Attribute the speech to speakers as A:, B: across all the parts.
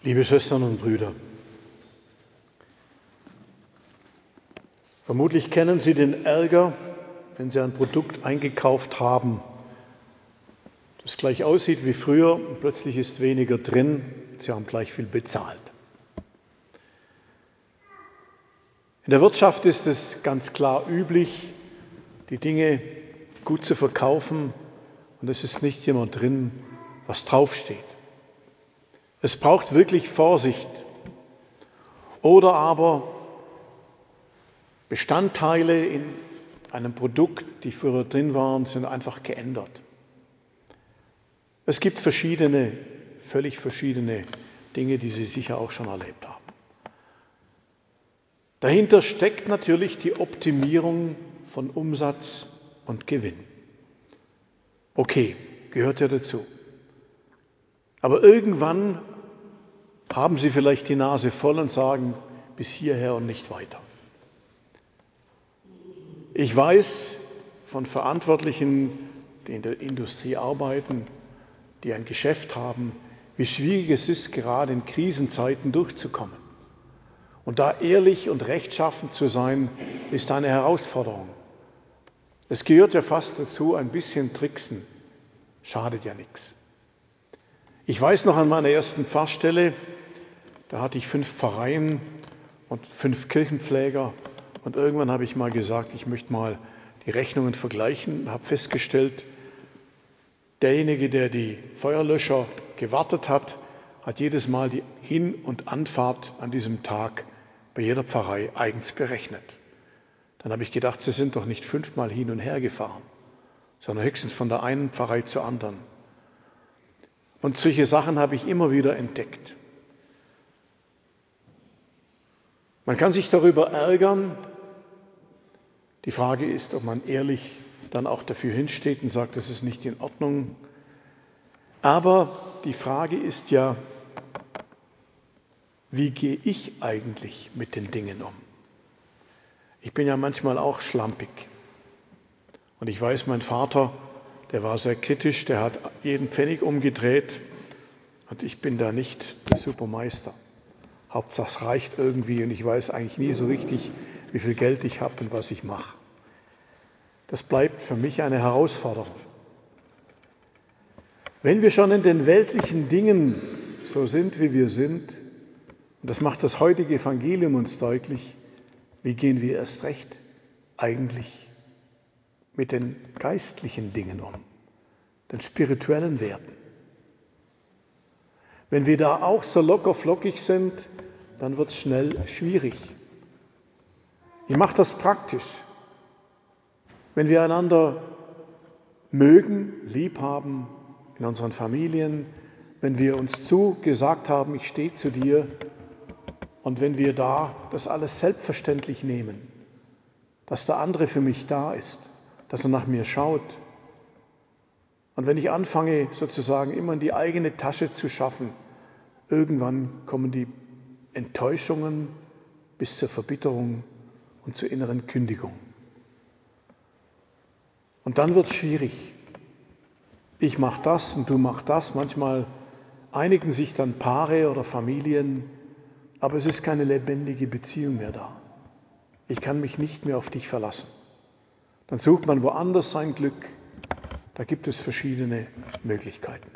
A: Liebe Schwestern und Brüder, vermutlich kennen Sie den Ärger, wenn Sie ein Produkt eingekauft haben, das gleich aussieht wie früher und plötzlich ist weniger drin, Sie haben gleich viel bezahlt. In der Wirtschaft ist es ganz klar üblich, die Dinge gut zu verkaufen und es ist nicht immer drin, was draufsteht. Es braucht wirklich Vorsicht. Oder aber Bestandteile in einem Produkt, die früher drin waren, sind einfach geändert. Es gibt völlig verschiedene Dinge, die Sie sicher auch schon erlebt haben. Dahinter steckt natürlich die Optimierung von Umsatz und Gewinn. Okay, gehört ja dazu. Aber irgendwann haben Sie vielleicht die Nase voll und sagen, bis hierher und nicht weiter. Ich weiß von Verantwortlichen, die in der Industrie arbeiten, die ein Geschäft haben, wie schwierig es ist, gerade in Krisenzeiten durchzukommen. Und da ehrlich und rechtschaffen zu sein, ist eine Herausforderung. Es gehört ja fast dazu, ein bisschen tricksen. Schadet ja nichts. Ich weiß noch an meiner ersten Pfarrstelle, da hatte ich 5 Pfarreien und 5 Kirchenpfleger. Und irgendwann habe ich mal gesagt, ich möchte mal die Rechnungen vergleichen und habe festgestellt, derjenige, der die Feuerlöscher gewartet hat, hat jedes Mal die Hin- und Anfahrt an diesem Tag bei jeder Pfarrei eigens berechnet. Dann habe ich gedacht, Sie sind doch nicht 5-mal hin und her gefahren, sondern höchstens von der einen Pfarrei zur anderen. Und solche Sachen habe ich immer wieder entdeckt. Man kann sich darüber ärgern. Die Frage ist, ob man ehrlich dann auch dafür hinsteht und sagt, das ist nicht in Ordnung. Aber die Frage ist ja, wie gehe ich eigentlich mit den Dingen um? Ich bin ja manchmal auch schlampig. Und ich weiß, mein Vater, der war sehr kritisch, der hat jeden Pfennig umgedreht. Und ich bin da nicht der Supermeister. Hauptsache es reicht irgendwie und ich weiß eigentlich nie so richtig, wie viel Geld ich habe und was ich mache. Das bleibt für mich eine Herausforderung. Wenn wir schon in den weltlichen Dingen so sind, wie wir sind, und das macht das heutige Evangelium uns deutlich, wie gehen wir erst recht eigentlich mit den geistlichen Dingen um, den spirituellen Werten. Wenn wir da auch so lockerflockig sind, dann wird es schnell schwierig. Ich mache das praktisch. Wenn wir einander mögen, lieb haben in unseren Familien, wenn wir uns zugesagt haben, ich stehe zu dir, und wenn wir da das alles selbstverständlich nehmen, dass der andere für mich da ist, dass er nach mir schaut. Und wenn ich anfange, sozusagen immer in die eigene Tasche zu schaffen, irgendwann kommen die Enttäuschungen bis zur Verbitterung und zur inneren Kündigung. Und dann wird es schwierig. Ich mache das und du machst das. Manchmal einigen sich dann Paare oder Familien, aber es ist keine lebendige Beziehung mehr da. Ich kann mich nicht mehr auf dich verlassen. Dann sucht man woanders sein Glück. Da gibt es verschiedene Möglichkeiten.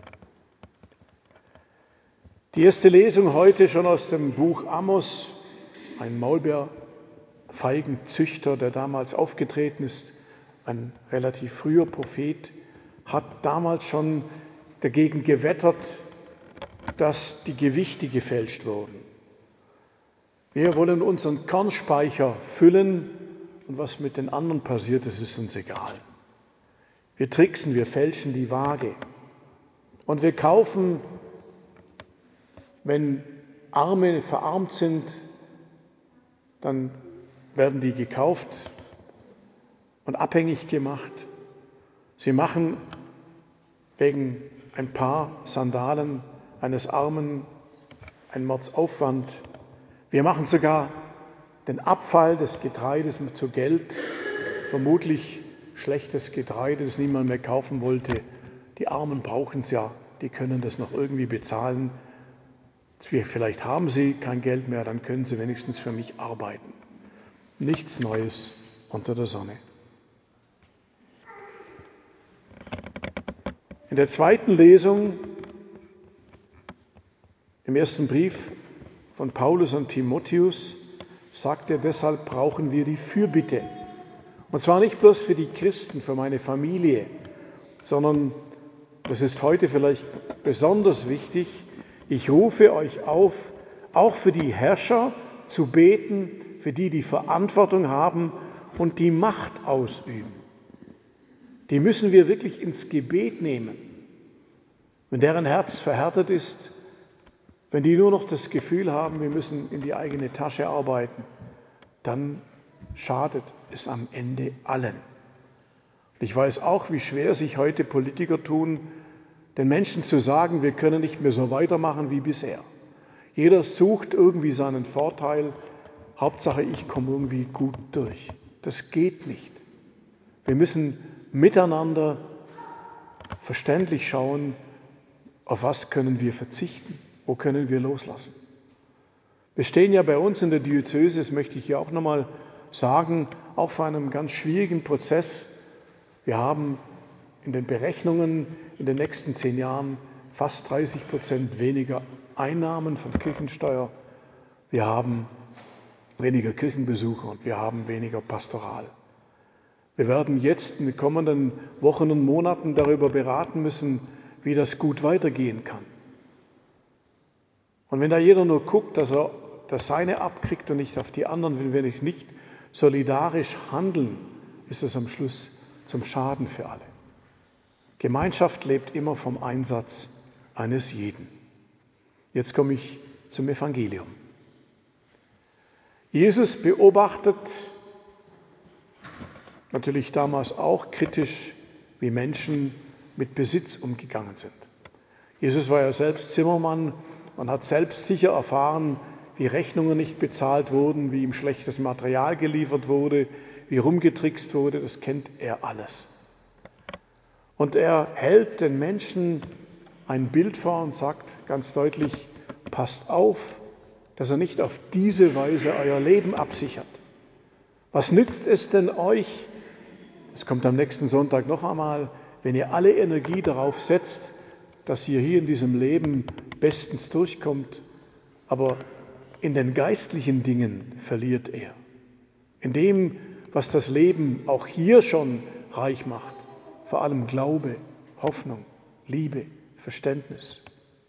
A: Die erste Lesung heute schon aus dem Buch Amos, ein Maulbeerfeigenzüchter, der damals aufgetreten ist, ein relativ früher Prophet, hat damals schon dagegen gewettert, dass die Gewichte gefälscht wurden. Wir wollen unseren Kornspeicher füllen und was mit den anderen passiert, das ist uns egal. Wir tricksen, wir fälschen die Waage und wir kaufen, wenn Arme verarmt sind, dann werden die gekauft und abhängig gemacht. Sie machen wegen ein paar Sandalen eines Armen einen Mordsaufwand. Wir machen sogar den Abfall des Getreides zu Geld, vermutlich schlechtes Getreide, das niemand mehr kaufen wollte. Die Armen brauchen es ja, die können das noch irgendwie bezahlen. Vielleicht haben Sie kein Geld mehr, dann können Sie wenigstens für mich arbeiten. Nichts Neues unter der Sonne. In der zweiten Lesung im ersten Brief von Paulus an Timotheus sagt er, deshalb brauchen wir die Fürbitte. Und zwar nicht bloß für die Christen, für meine Familie, sondern, das ist heute vielleicht besonders wichtig, ich rufe euch auf, auch für die Herrscher zu beten, für die, die Verantwortung haben und die Macht ausüben. Die müssen wir wirklich ins Gebet nehmen. Wenn deren Herz verhärtet ist, wenn die nur noch das Gefühl haben, wir müssen in die eigene Tasche arbeiten, dann schadet es am Ende allen. Ich weiß auch, wie schwer sich heute Politiker tun, den Menschen zu sagen, wir können nicht mehr so weitermachen wie bisher. Jeder sucht irgendwie seinen Vorteil. Hauptsache, ich komme irgendwie gut durch. Das geht nicht. Wir müssen miteinander verständlich schauen, auf was können wir verzichten, wo können wir loslassen. Wir stehen ja bei uns in der Diözese, das möchte ich hier auch nochmal sagen, auch vor einem ganz schwierigen Prozess. Wir haben in den Berechnungen in den nächsten 10 Jahren fast 30% weniger Einnahmen von Kirchensteuer. Wir haben weniger Kirchenbesucher und wir haben weniger Pastoral. Wir werden jetzt in den kommenden Wochen und Monaten darüber beraten müssen, wie das gut weitergehen kann. Und wenn da jeder nur guckt, dass er das Seine abkriegt und nicht auf die anderen, wenn wir nicht solidarisch handeln, ist es am Schluss zum Schaden für alle. Gemeinschaft lebt immer vom Einsatz eines jeden. Jetzt komme ich zum Evangelium. Jesus beobachtet natürlich damals auch kritisch, wie Menschen mit Besitz umgegangen sind. Jesus war ja selbst Zimmermann und hat selbst sicher erfahren, wie Rechnungen nicht bezahlt wurden, wie ihm schlechtes Material geliefert wurde, wie rumgetrickst wurde, das kennt er alles. Und er hält den Menschen ein Bild vor und sagt ganz deutlich, passt auf, dass er nicht auf diese Weise euer Leben absichert. Was nützt es denn euch, es kommt am nächsten Sonntag noch einmal, wenn ihr alle Energie darauf setzt, dass ihr hier in diesem Leben bestens durchkommt, aber in den geistlichen Dingen verliert er. In dem, was das Leben auch hier schon reich macht, vor allem Glaube, Hoffnung, Liebe, Verständnis.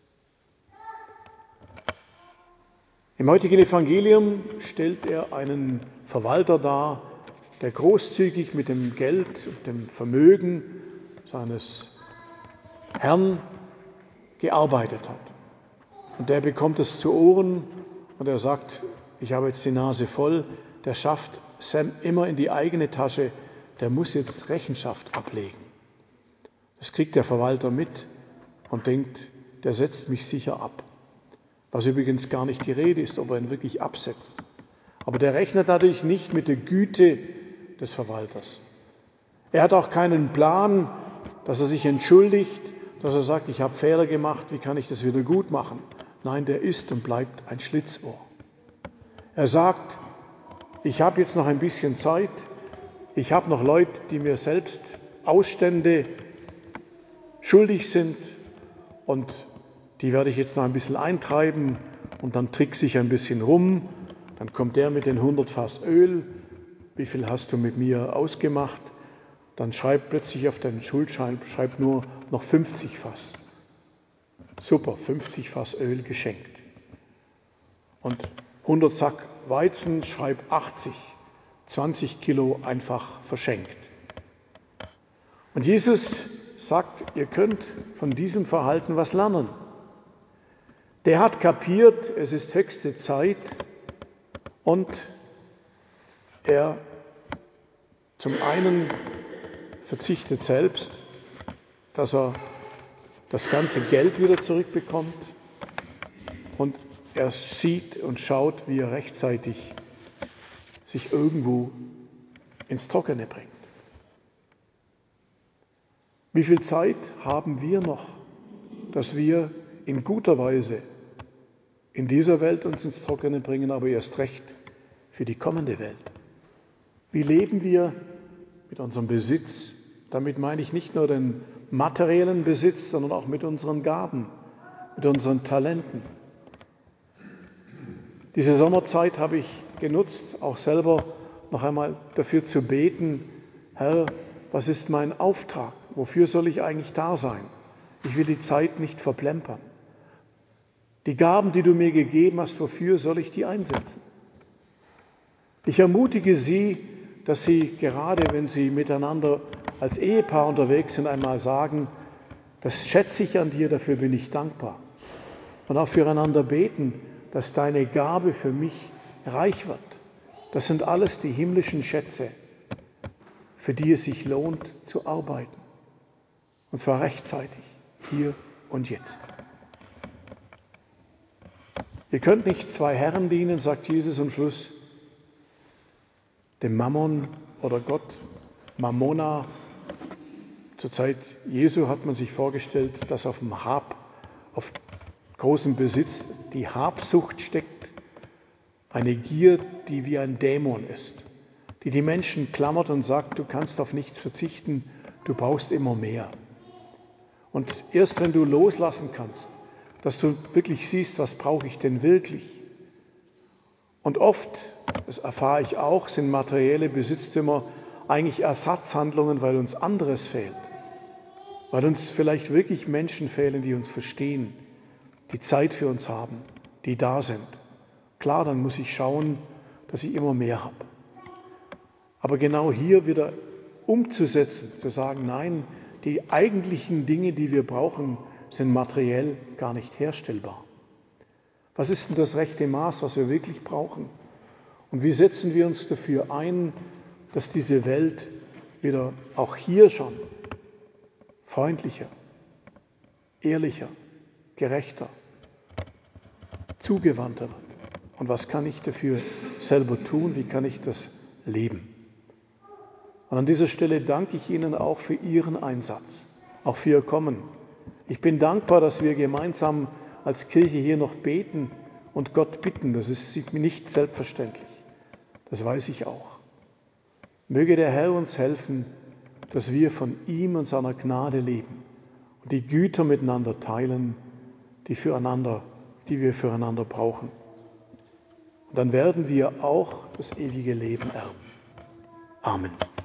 A: Im heutigen Evangelium stellt er einen Verwalter dar, der großzügig mit dem Geld und dem Vermögen seines Herrn gearbeitet hat. Und der bekommt es zu Ohren und er sagt, ich habe jetzt die Nase voll, der schafft Sam immer in die eigene Tasche, der muss jetzt Rechenschaft ablegen. Das kriegt der Verwalter mit und denkt, der setzt mich sicher ab. Was übrigens gar nicht die Rede ist, ob er ihn wirklich absetzt. Aber der rechnet natürlich nicht mit der Güte des Verwalters. Er hat auch keinen Plan, dass er sich entschuldigt, dass er sagt, ich habe Fehler gemacht, wie kann ich das wieder gut machen? Nein, der ist und bleibt ein Schlitzohr. Er sagt, ich habe jetzt noch ein bisschen Zeit, ich habe noch Leute, die mir selbst Ausstände schuldig sind und die werde ich jetzt noch ein bisschen eintreiben und dann trickse ich ein bisschen rum. Dann kommt der mit den 100 Fass Öl. Wie viel hast du mit mir ausgemacht? Dann schreibt plötzlich auf deinen Schuldschein, schreibt nur noch 50 Fass. Super, 50 Fass Öl geschenkt. Und 100 Sack Weizen, schreibt 80. 20 Kilo einfach verschenkt. Und Jesus sagt, ihr könnt von diesem Verhalten was lernen. Der hat kapiert, es ist höchste Zeit und er zum einen verzichtet selbst, dass er das ganze Geld wieder zurückbekommt und er sieht und schaut, wie er rechtzeitig sich irgendwo ins Trockene bringt. Wie viel Zeit haben wir noch, dass wir in guter Weise in dieser Welt uns ins Trockene bringen, aber erst recht für die kommende Welt. Wie leben wir mit unserem Besitz? Damit meine ich nicht nur den materiellen Besitz, sondern auch mit unseren Gaben, mit unseren Talenten. Diese Sommerzeit habe ich genutzt, auch selber noch einmal dafür zu beten: Herr, was ist mein Auftrag? Wofür soll ich eigentlich da sein? Ich will die Zeit nicht verplempern. Die Gaben, die du mir gegeben hast, wofür soll ich die einsetzen? Ich ermutige Sie, dass Sie, gerade wenn Sie miteinander als Ehepaar unterwegs sind, einmal sagen: Das schätze ich an dir, dafür bin ich dankbar. Und auch füreinander beten, dass deine Gabe für mich reich wird. Das sind alles die himmlischen Schätze, für die es sich lohnt zu arbeiten. Und zwar rechtzeitig, hier und jetzt. Ihr könnt nicht zwei Herren dienen, sagt Jesus am Schluss, dem Mammon oder Gott. Mammona. Zur Zeit Jesu hat man sich vorgestellt, dass auf großem Besitz die Habsucht steckt, eine Gier, die wie ein Dämon ist, die die Menschen klammert und sagt: Du kannst auf nichts verzichten, du brauchst immer mehr. Und erst wenn du loslassen kannst, dass du wirklich siehst, was brauche ich denn wirklich? Und oft, das erfahre ich auch, sind materielle Besitztümer eigentlich Ersatzhandlungen, weil uns anderes fehlt. Weil uns vielleicht wirklich Menschen fehlen, die uns verstehen, die Zeit für uns haben, die da sind. Klar, dann muss ich schauen, dass ich immer mehr habe. Aber genau hier wieder umzusetzen, zu sagen: Nein, die eigentlichen Dinge, die wir brauchen, sind materiell gar nicht herstellbar. Was ist denn das rechte Maß, was wir wirklich brauchen? Und wie setzen wir uns dafür ein, dass diese Welt wieder auch hier schon freundlicher, ehrlicher, gerechter, zugewandter wird? Und was kann ich dafür selber tun? Wie kann ich das leben? Und an dieser Stelle danke ich Ihnen auch für Ihren Einsatz, auch für Ihr Kommen. Ich bin dankbar, dass wir gemeinsam als Kirche hier noch beten und Gott bitten. Das ist nicht selbstverständlich. Das weiß ich auch. Möge der Herr uns helfen, dass wir von ihm und seiner Gnade leben und die Güter miteinander teilen, die wir füreinander brauchen. Und dann werden wir auch das ewige Leben erben. Amen.